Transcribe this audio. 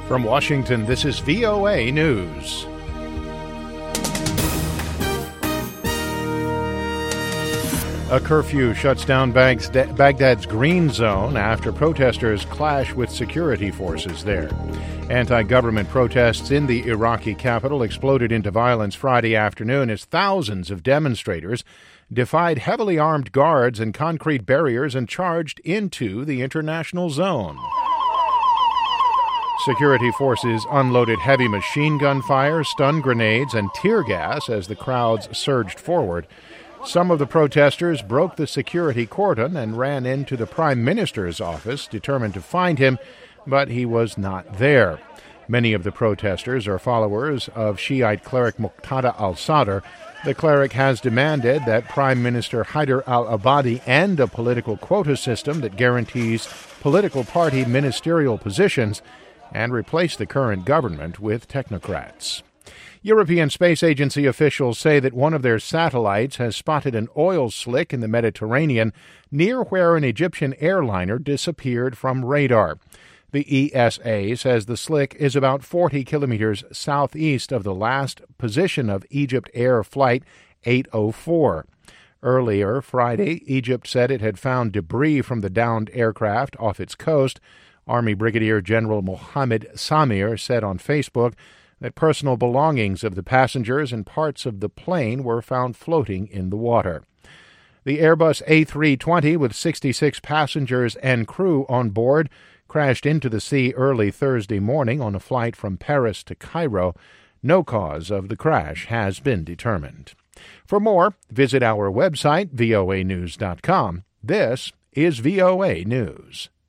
From Washington, this is VOA News. A curfew shuts down Baghdad's Green Zone after protesters clash with security forces there. Anti-government protests in the Iraqi capital exploded into violence Friday afternoon as thousands of demonstrators defied heavily armed guards and concrete barriers and charged into the international zone. Security forces unloaded heavy machine gun fire, stun grenades, and tear gas as the crowds surged forward. Some of the protesters broke the security cordon and ran into the Prime Minister's office, determined to find him, but he was not there. Many of the protesters are followers of Shiite cleric Muqtada al-Sadr. The cleric has demanded that Prime Minister Haider al-Abadi end a political quota system that guarantees political party ministerial positions and replace the current government with technocrats. European Space Agency officials say that one of their satellites has spotted an oil slick in the Mediterranean near where an Egyptian airliner disappeared from radar. The ESA says the slick is about 40 kilometers southeast of the last position of Egypt Air Flight 804. Earlier Friday, Egypt said it had found debris from the downed aircraft off its coast. Army Brigadier General Mohammed Samir said on Facebook that personal belongings of the passengers and parts of the plane were found floating in the water. The Airbus A320 with 66 passengers and crew on board crashed into the sea early Thursday morning on a flight from Paris to Cairo. No cause of the crash has been determined. For more, visit our website, voanews.com. This is VOA News.